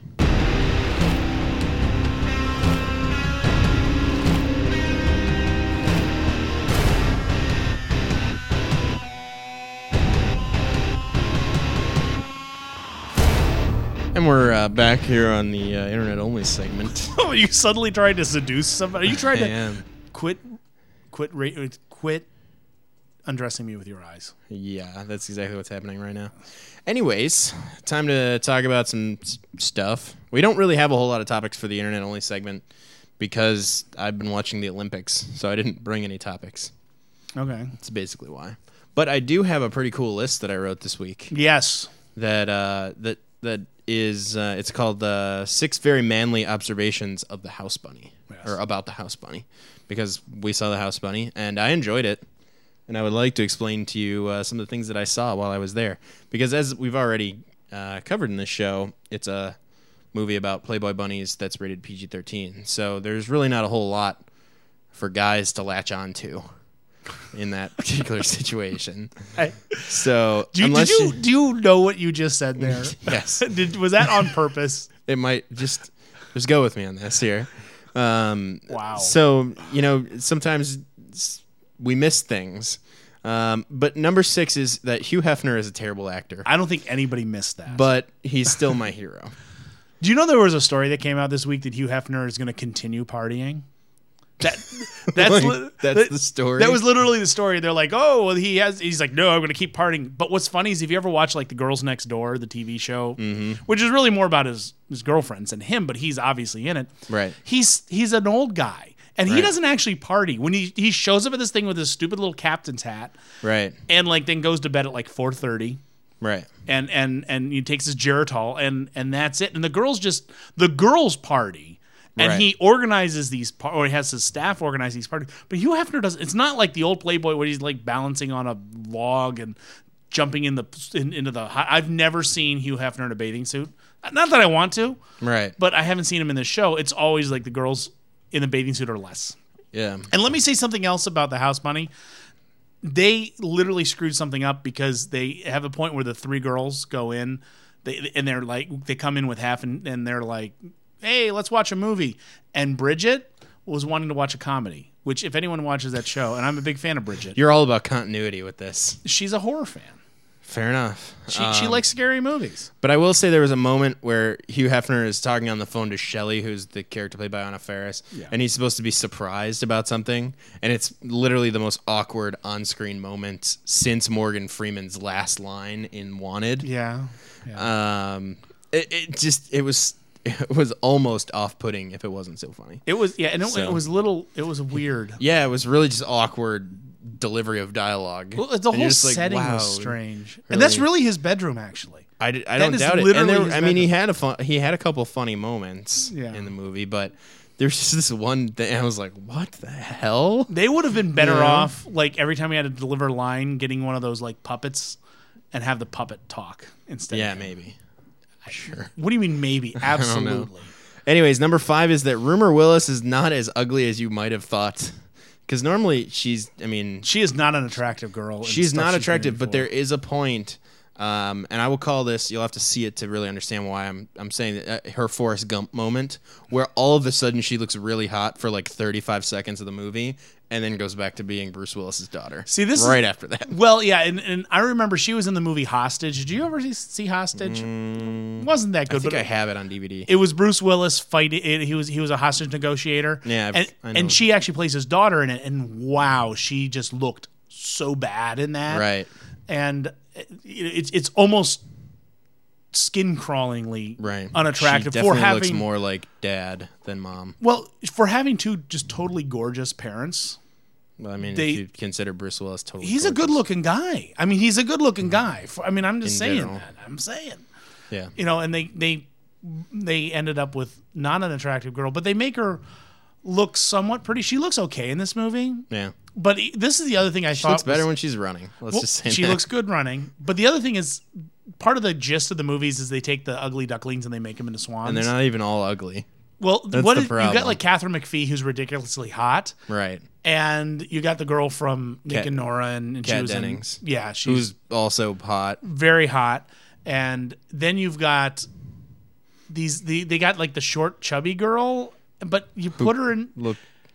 And we're back here on the internet only segment. Oh, you suddenly trying to seduce somebody? Are you trying to quit undressing me with your eyes? Yeah, that's exactly what's happening right now. Anyways, time to talk about some stuff. We don't really have a whole lot of topics for the internet only segment because I've been watching the Olympics, so I didn't bring any topics. Okay. That's basically why. But I do have a pretty cool list that I wrote this week. Yes. That is it's called 6 Very Manly Observations of the House Bunny. Yes. Or about the House Bunny. Because we saw the House Bunny and I enjoyed it. And I would like to explain to you some of the things that I saw while I was there. Because as we've already covered in this show, it's a movie about Playboy bunnies that's rated PG-13. So there's really not a whole lot for guys to latch on to in that particular situation. So do you know what you just said there? Yes. Was that on purpose? It might just go with me on this here. Wow. So, sometimes we miss things. But number 6 is that Hugh Hefner is a terrible actor. I don't think anybody missed that. But he's still my hero. Do you know there was a story that came out this week that Hugh Hefner is going to continue partying? That's the story. That was literally the story. They're like, oh, well, he's like, no, I'm going to keep partying. But what's funny is if you ever watch like The Girls Next Door, the TV show, which is really more about his girlfriends than him, but he's obviously in it. Right. He's an old guy. And he doesn't actually party. When he shows up at this thing with his stupid little captain's hat. Right. And like then goes to bed at like 4:30. Right. And he takes his Geritol, and that's it. And the girls party. And he organizes these, or he has his staff organize these parties. But Hugh Hefner doesn't. It's not like the old Playboy where he's like balancing on a log and jumping into the. I've never seen Hugh Hefner in a bathing suit. Not that I want to, right? But I haven't seen him in this show. It's always like the girls in the bathing suit or less. Yeah. And let me say something else about the House Bunny. They literally screwed something up because they have a point where the three girls go in, they're like, they come in with half, and they're like, hey, let's watch a movie. And Bridget was wanting to watch a comedy, which if anyone watches that show, and I'm a big fan of Bridget. You're all about continuity with this. She's a horror fan. Fair enough. She likes scary movies. But I will say there was a moment where Hugh Hefner is talking on the phone to Shelley, who's the character played by Anna Faris, and he's supposed to be surprised about something, and it's literally the most awkward on-screen moment since Morgan Freeman's last line in Wanted. Yeah. It was almost off-putting if it wasn't so funny. It was, and it was weird. Yeah, it was really just awkward delivery of dialogue. Well, the whole setting was strange, really? And that's really his bedroom, actually. I don't doubt it. And he had a couple funny moments in the movie, but there's just this one thing. I was like, what the hell? They would have been better off, like every time he had to deliver a line, getting one of those like puppets and have the puppet talk instead. Yeah, maybe. Sure. What do you mean maybe? Absolutely. Anyways, number 5 is that Rumor Willis is not as ugly as you might have thought. Because normally she is not an attractive girl. She's not attractive, but there is a point, and I will call this, you'll have to see it to really understand why I'm saying that, her Forrest Gump moment, where all of a sudden she looks really hot for like 35 seconds of the movie, and then goes back to being Bruce Willis's daughter. See, this right after that. Well, yeah, and I remember she was in the movie Hostage. Did you ever see Hostage? Wasn't that good? I think I have it on DVD. It was Bruce Willis fighting. He was a hostage negotiator. Yeah, and she actually plays his daughter in it. And wow, she just looked so bad in that. Right. And it's almost skin-crawlingly unattractive. She definitely looks more like dad than mom. Well, for having two just totally gorgeous parents. Well, I mean, if you consider Bruce Willis totally he's gorgeous. a good-looking guy. I mean, he's a good-looking guy. I'm just saying general. that. I'm saying. Yeah. And they ended up with not an attractive girl, but they make her look somewhat pretty. She looks okay in this movie. Yeah. But this is the other thing I thought. She looks better when she's running. Let's just say she looks good running. But the other thing is, part of the gist of the movies is they take the ugly ducklings and they make them into swans. And they're not even all ugly. Well, that's the problem. You got like Catherine McPhee, who's ridiculously hot. Right. And you got the girl from Nick and Nora, and she was Dennings. She's who's also hot. Very hot. And then you've got they got like the short, chubby girl, but you put her in. Look.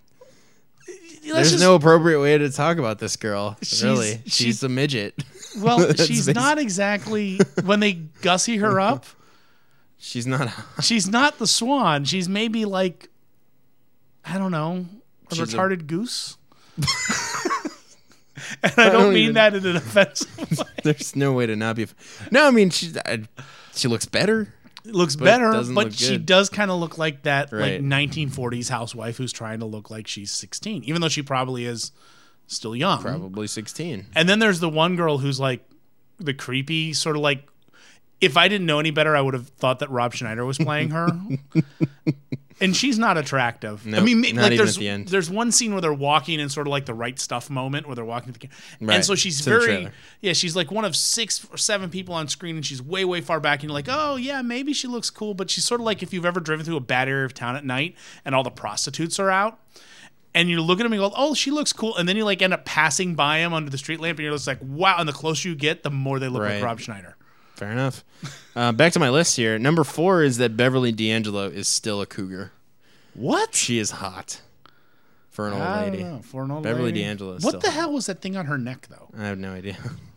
There's no appropriate way to talk about this girl. Really, she's a midget. Well, she's not exactly. When they gussy her up, she's not. She's not the swan. She's maybe like, I don't know, a retarded goose. And I don't mean that in an offensive way. There's no way to not be. No, I mean she looks better. Looks better, but look she does kind of look like that like 1940s housewife who's trying to look like she's 16, even though she probably is still young. Probably 16. And then there's the one girl who's like the creepy sort of like, if I didn't know any better, I would have thought that Rob Schneider was playing her. And she's not attractive. Nope, I mean, not like even at the end. There's one scene where they're walking in sort of like the Right Stuff moment where they're walking to the camera. Right. And so she's she's like one of 6 or 7 people on screen, and she's way, way far back. And you're like, oh, yeah, maybe she looks cool. But she's sort of like if you've ever driven through a bad area of town at night and all the prostitutes are out. And you look at them and go, oh, she looks cool. And then you like end up passing by them under the street lamp, and you're just like, wow. And the closer you get, the more they look like Rob Schneider. Fair enough. Back to my list here. Number 4 is that Beverly D'Angelo is still a cougar. What? She is hot for an old lady. I don't know. For an old Beverly lady. D'Angelo is What still the hot. hell was that thing on her neck, though? I have no idea.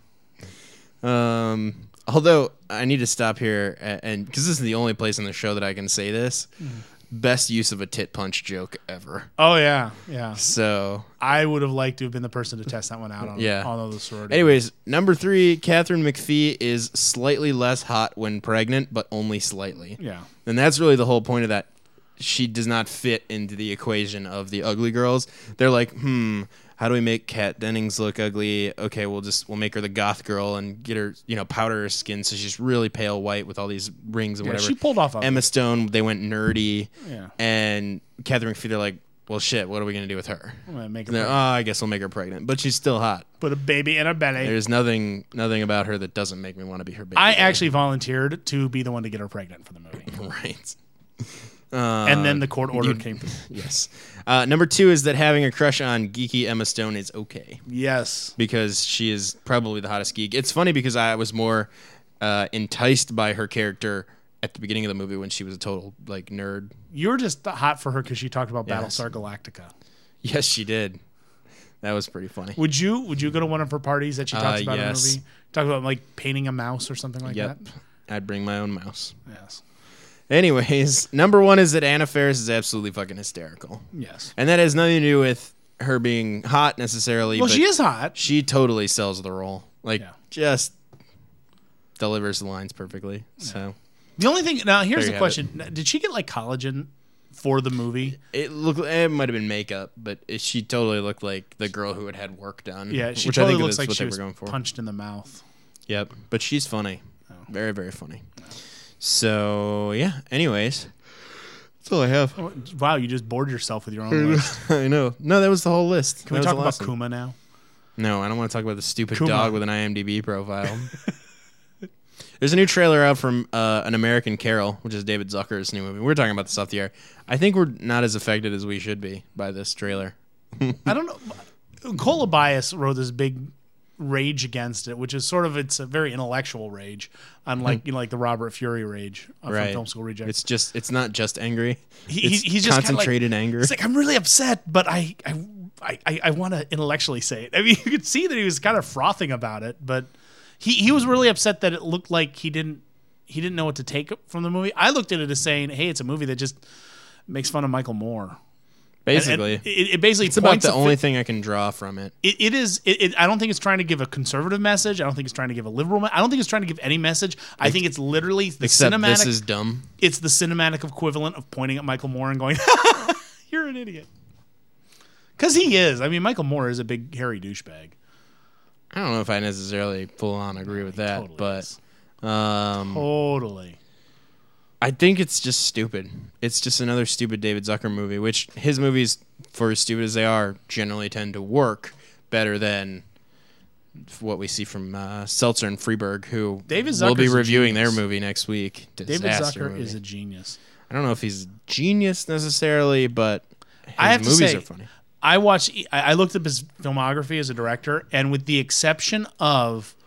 Although I need to stop here, and because this is the only place in the show that I can say this. Best use of a tit punch joke ever. Oh, yeah. Yeah. So I would have liked to have been the person to test that one out on all those sororities. Anyways, number 3, Catherine McPhee is slightly less hot when pregnant, but only slightly. Yeah. And that's really the whole point of that. She does not fit into the equation of the ugly girls. They're like, how do we make Kat Dennings look ugly? Okay, we'll make her the goth girl and get her, powder her skin so she's really pale white with all these rings and whatever. She pulled off Emma Stone, they went nerdy. Yeah. And Catherine McPhee, like, well, shit, what are we going to do with her? Make her I guess we'll make her pregnant. But she's still hot. Put a baby in her belly. There's nothing about her that doesn't make me want to be her baby. I actually volunteered to be the one to get her pregnant for the movie. Right. And then the court order came through. Yes. Number 2 is that having a crush on geeky Emma Stone is okay. Yes. Because she is probably the hottest geek. It's funny because I was more enticed by her character at the beginning of the movie when she was a total nerd. You were just hot for her because she talked about Battlestar Galactica. Yes, she did. That was pretty funny. Would you go to one of her parties that she talks about in the yes. movie? Talk about painting a mouse or something like that? I'd bring my own mouse. Yes. Anyways, number 1 is that Anna Faris is absolutely fucking hysterical. Yes. And that has nothing to do with her being hot necessarily. Well, but she is hot. She totally sells the role. Just delivers the lines perfectly. Yeah. So the only thing now, here's the question: did she get collagen for the movie? It might have been makeup, but she totally looked like the girl who had work done. Yeah, she which totally I think looks like what she they was were going for. Punched in the mouth. Yep, but she's funny. Very, very funny. So, yeah. Anyways, that's all I have. Wow, you just bored yourself with your own list. I know. No, that was the whole list. Can we talk about Kuma now? No, I don't want to talk about the stupid dog with an IMDb profile. There's a new trailer out from An American Carol, which is David Zucker's new movie. We're talking about this off the air. I think we're not as affected as we should be by this trailer. I don't know. Cole Bias wrote this big rage against it, which is it's a very intellectual rage, unlike the Robert Fury rage from Film School Reject. It's not just angry. He's just concentrated anger. It's I'm really upset, but I want to intellectually say it. I mean, you could see that he was kind of frothing about it, but he was really upset that it looked like he didn't know what to take from the movie. I looked at it as saying, hey, it's a movie that just makes fun of Michael Moore. Basically, and it basically it's about the only thing I can draw from it. It is. I don't think it's trying to give a conservative message. I don't think it's trying to give a liberal. I don't think it's trying to give any message. I think it's literally the cinematic. This is dumb. It's the cinematic equivalent of pointing at Michael Moore and going, "You're an idiot," because he is. I mean, Michael Moore is a big hairy douchebag. I don't know if I necessarily full on agree with that, totally but totally. I think it's just stupid. It's just another stupid David Zucker movie, which his movies, for as stupid as they are, generally tend to work better than what we see from Seltzer and Freeberg, who will be reviewing their movie next week. David Zucker is a genius. I don't know if he's a genius necessarily, but his movies are funny. I looked up his filmography as a director, and with the exception of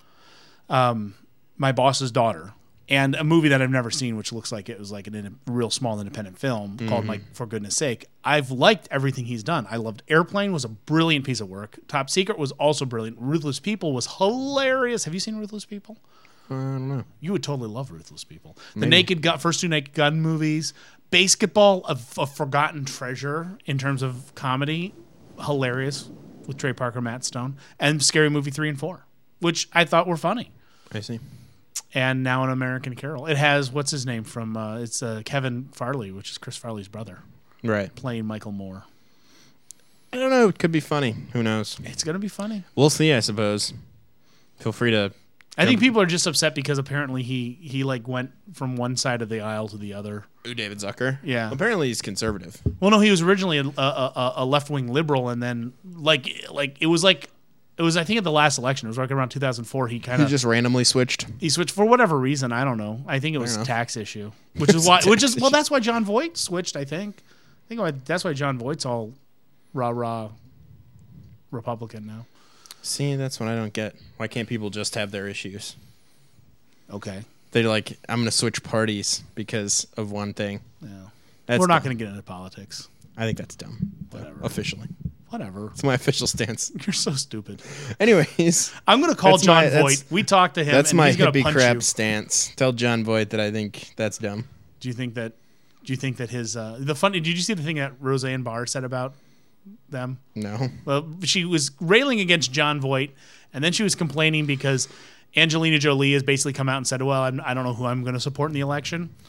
My Boss's Daughter, and a movie that I've never seen, which looks like it was a real small independent film called For Goodness Sake, I've liked everything he's done. I loved Airplane, was a brilliant piece of work. Top Secret was also brilliant. Ruthless People was hilarious. Have you seen Ruthless People? I don't know. You would totally love Ruthless People. Maybe. First 2 Naked Gun movies. Basketball, a forgotten treasure in terms of comedy. Hilarious with Trey Parker, Matt Stone. And Scary Movie 3 and 4, which I thought were funny. I see. And now An American Carol. It has, what's his name from, it's Kevin Farley, which is Chris Farley's brother. Right. Playing Michael Moore. I don't know. It could be funny. Who knows? It's going to be funny. We'll see, I suppose. Feel free to... I think people are just upset because apparently he went from one side of the aisle to the other. Ooh, David Zucker? Yeah. Apparently he's conservative. Well, no, he was originally a left-wing liberal, and then it was I think at the last election, it was around 2004. He just randomly switched. He switched for whatever reason. I don't know. I think it was a tax issue, which is why. That's why John Voight switched. I think that's why John Voight's all rah Republican now. See, that's what I don't get. Why can't people just have their issues? Okay. They're like, I'm going to switch parties because of one thing. Yeah. We're not going to get into politics. I think that's dumb. Whatever. Officially. Whatever. It's my official stance. You're so stupid. Anyways. I'm going to call John Voight. We talked to him. That's and my he's hippie crap you. stance. Tell John Voight that I think that's dumb. Do you think that his did you see the thing that Roseanne Barr said about them? No. Well, she was railing against John Voight, and then she was complaining because Angelina Jolie has basically come out and said, well, I don't know who I'm going to support in the election.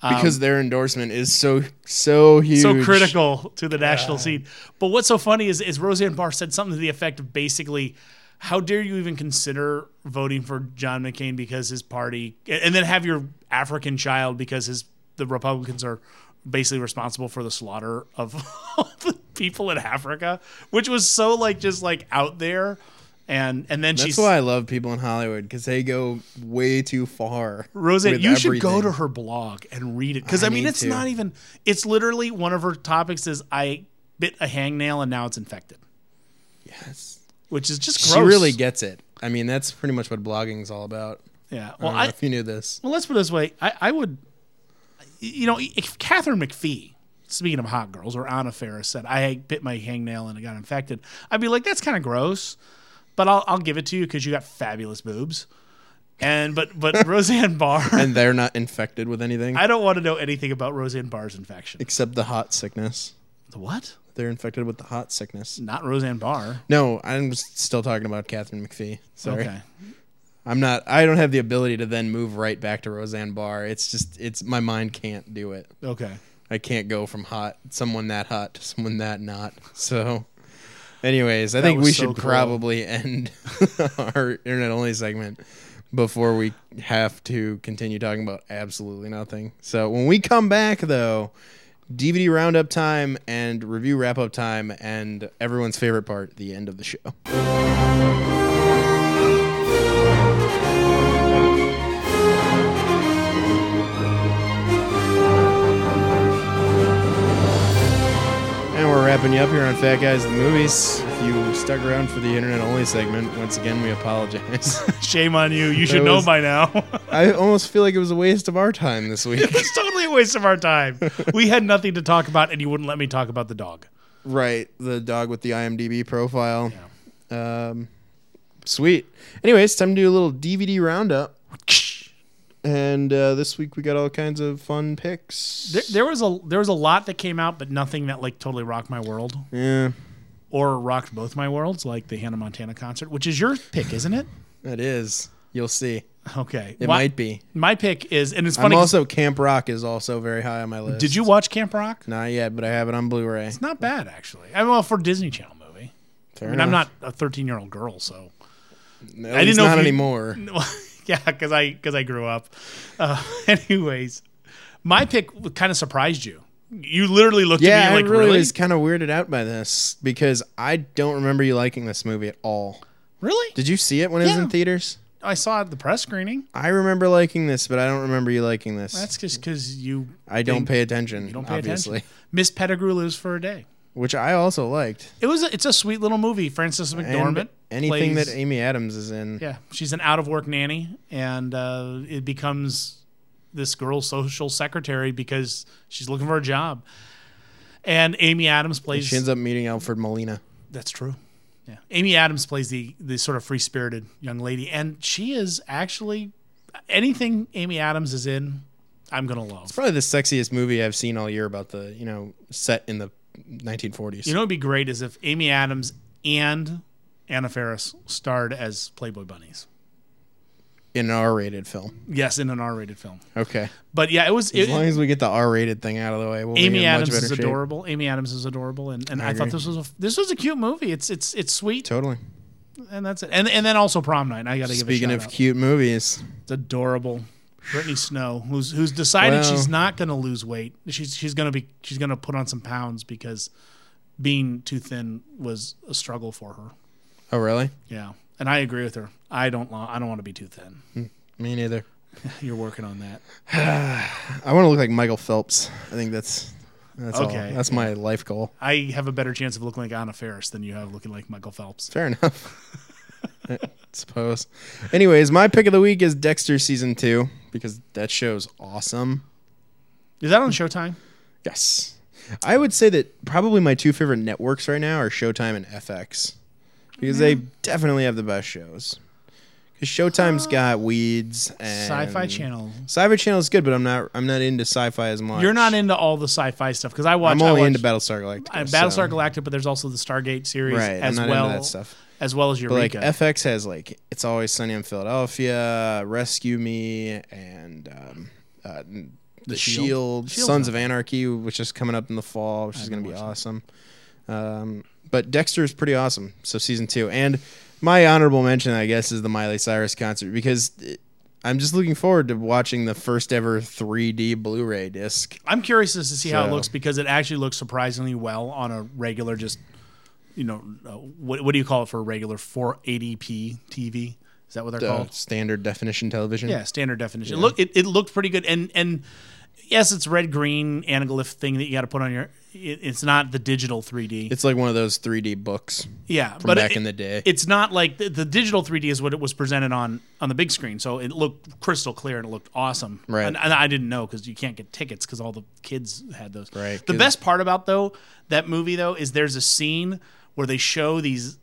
Because their endorsement is so huge. So critical to the national scene. But what's so funny is Roseanne Barr said something to the effect of basically, how dare you even consider voting for John McCain because his party, and then have your African child because the Republicans are basically responsible for the slaughter of the people in Africa, which was so just out there. And then that's why I love people in Hollywood, because they go way too far. Roseanne, you should go to her blog and read it, because it's not even. It's literally one of her topics is I bit a hangnail and now it's infected. Yes, which is just gross. She really gets it. I mean, that's pretty much what blogging is all about. Yeah. Well, I don't know if you knew this. Well, let's put it this way. I would, if Catherine McPhee, speaking of hot girls, or Anna Faris said I bit my hangnail and it got infected, I'd be like, that's kind of gross. But I'll give it to you because you got fabulous boobs, but Roseanne Barr, and they're not infected with anything. I don't want to know anything about Roseanne Barr's infection except the hot sickness. The what? They're infected with the hot sickness. Not Roseanne Barr. No, I'm still talking about Catherine McPhee. Sorry, okay. I don't have the ability to then move right back to Roseanne Barr. It's my mind can't do it. Okay, I can't go from someone that hot to someone that not. So. Anyways, I think we should probably end our internet-only segment before we have to continue talking about absolutely nothing. So when we come back, though, DVD roundup time and review wrap-up time and everyone's favorite part, the end of the show. And we're wrapping you up here on Fat Guys the Movies. If you stuck around for the internet-only segment, once again, we apologize. Shame on you. You should know by now. I almost feel like it was a waste of our time this week. It was totally a waste of our time. We had nothing to talk about, and you wouldn't let me talk about the dog. Right. The dog with the IMDb profile. Yeah. Sweet. Anyways, time to do a little DVD roundup. And this week we got all kinds of fun picks. There was a lot that came out, but nothing that totally rocked my world. Yeah. Or rocked both my worlds, like the Hannah Montana concert, which is your pick, isn't it? It is. You'll see. Okay. It might be. My pick is, and it's funny. Also, Camp Rock is also very high on my list. Did you watch Camp Rock? Not yet, but I have it on Blu-ray. It's not bad, actually. For a Disney Channel movie. Fair enough. I'm not a 13-year-old girl, so. I didn't know not anymore. Yeah, because I grew up. Anyways, my pick kind of surprised you. You literally looked at me like, I really was kind of weirded out by this because I don't remember you liking this movie at all. Really? Did you see it when it was in theaters? I saw it at the press screening. I remember liking this, but I don't remember you liking this. That's just because you. I don't pay attention. You don't pay obviously. attention. Miss Pettigrew Lives for a Day, which I also liked. It's a sweet little movie. Frances McDormand. Anything that Amy Adams is in. Yeah, she's an out-of-work nanny, and it becomes this girl's social secretary because she's looking for a job. And Amy Adams plays. And she ends up meeting Alfred Molina. That's true. Yeah, Amy Adams plays the sort of free-spirited young lady, and she is actually anything Amy Adams is in, I'm gonna love. It's probably the sexiest movie I've seen all year about the set in the 1940s. You know, what'd be great is if Amy Adams and Anna Faris starred as Playboy bunnies. In an R-rated film. Yes, in an R-rated film. Okay. But yeah, as long as we get the R-rated thing out of the way, we'll Amy be in Adams much better is shape. adorable. Amy Adams is adorable, and I thought this was a cute movie. It's sweet. Totally. And that's it. And then also Prom Night. I got to give a shout Speaking of out. cute movies, it's adorable. Brittany Snow, who's decided she's not going to lose weight. She's going to put on some pounds because being too thin was a struggle for her. Oh, really? Yeah, and I agree with her. I don't want to be too thin. Me neither. You're working on that. I want to look like Michael Phelps. I think that's okay. All. That's my life goal. I have a better chance of looking like Anna Faris than you have looking like Michael Phelps. Fair enough. I suppose. Anyways, my pick of the week is Dexter Season 2 because that show's awesome. Is that on Showtime? Yes. I would say that probably my two favorite networks right now are Showtime and FX because they definitely have the best shows. Because Showtime's got Weeds and Sci-Fi Channel. Sci-Fi Channel is good, but I'm not into sci-fi as much. You're not into all the sci-fi stuff because I'm only into Battlestar Galactica. Battlestar Galactica, but there's also the Stargate series as well. Into that stuff. As well as Eureka. But FX has It's Always Sunny in Philadelphia, Rescue Me, and The Shield, Sons of Anarchy, which is coming up in the fall, which is going to be awesome. But Dexter is pretty awesome. So season 2. And my honorable mention, I guess, is the Miley Cyrus concert, because I'm just looking forward to watching the first ever 3D Blu-ray disc. I'm curious as to see how it looks, because it actually looks surprisingly well on a regular, just, what do you call it for a regular 480p TV? Is that what they're called? Standard definition television. Yeah, standard definition. Yeah. It looked pretty good, and yes, it's red green anaglyph thing that you got to put on your. It's not the digital 3D. It's like one of those 3D books. Yeah, from back in the day. It's not like the digital 3D is what it was presented on the big screen, so it looked crystal clear and it looked awesome. Right, and I didn't know because you can't get tickets because all the kids had those. Right. The best part about that movie is there's a scene where they show these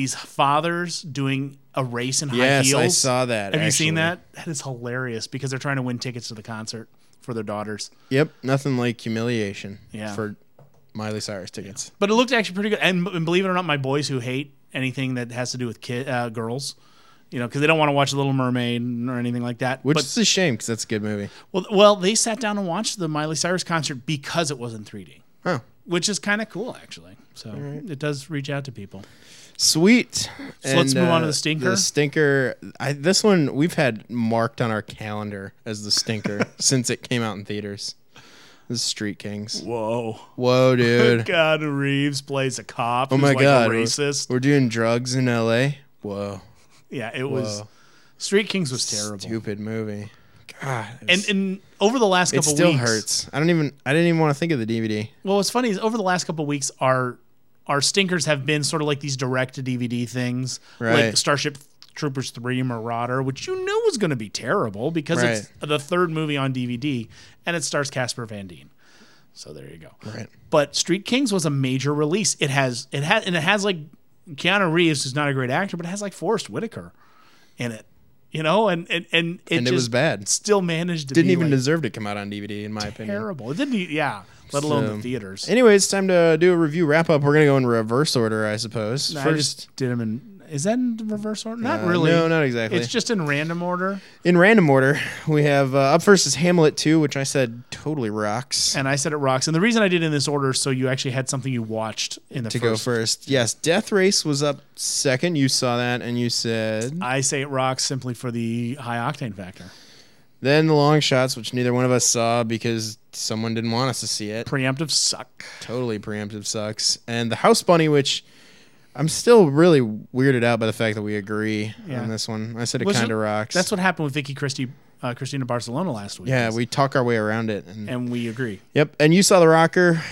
fathers doing a race in high heels. Yes, I saw that. Have you seen that? That is hilarious because they're trying to win tickets to the concert for their daughters. Yep, nothing like humiliation Yeah. for Miley Cyrus tickets. Yeah. But it looked actually pretty good. And believe it or not, my boys who hate anything that has to do with girls, because they don't want to watch Little Mermaid or anything like that. Which is a shame because that's a good movie. Well, they sat down and watched the Miley Cyrus concert because it was in 3D. Oh. Which is kind of cool, actually. So It does reach out to people. Sweet. So let's move on to the stinker. The stinker. This one we've had marked on our calendar as the stinker since it came out in theaters. This is Street Kings. Whoa, dude! Keanu Reeves plays a cop. Oh who's my god, a racist. We're doing drugs in L.A. Whoa. Yeah, it was. Street Kings was terrible. Stupid movie. God. And over the last couple weeks, it still hurts. I didn't even want to think of the DVD. Well, what's funny is over the last couple of weeks, our stinkers have been sort of like these direct-to-DVD things, like Starship Troopers 3 Marauder, which you knew was going to be terrible because it's the third movie on DVD, and it stars Casper Van Dien. So there you go. Right. But Street Kings was a major release. It has like Keanu Reeves, who's not a great actor, but it has like Forrest Whitaker in it. And it was bad. Still managed to didn't even deserve to come out on DVD, in my opinion. Terrible. It didn't. Yeah. Let alone the theaters. Anyway, it's time to do a review wrap up. We're going to go in reverse order, I suppose. No, I just did them in. Is that in reverse order? Not really. No, not exactly. It's just in random order. In random order, we have up first is Hamlet 2, which I said totally rocks. And I said it rocks. And the reason I did it in this order is so you actually had something you watched in the to go first. Yes, Death Race was up second. You saw that, and you said I say it rocks simply for the high octane factor. Then The Long Shots, which neither one of us saw because someone didn't want us to see it. Preemptive suck. Totally preemptive sucks. And The House Bunny, which I'm still really weirded out by the fact that we agree on this one. I said it kind of rocks. That's what happened with Vicky Cristina Barcelona last week. Yeah, we talk our way around it. And we agree. Yep. And you saw The Rocker,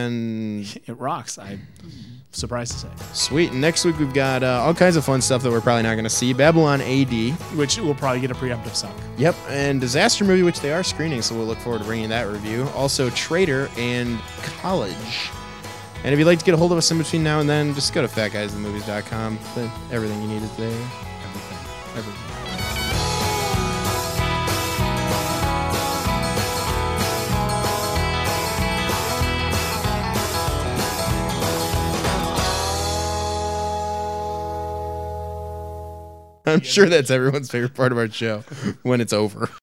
and it rocks. I'm surprised to say. Sweet. And next week we've got all kinds of fun stuff that we're probably not going to see. Babylon AD. Which will probably get a preemptive suck. Yep. And Disaster Movie, which they are screening, so we'll look forward to bringing that review. Also Traitor and College. And if you'd like to get a hold of us in between now and then, just go to fatguysthemovies.com. Everything you need is there. Everything. I'm sure that's everyone's favorite part of our show when it's over.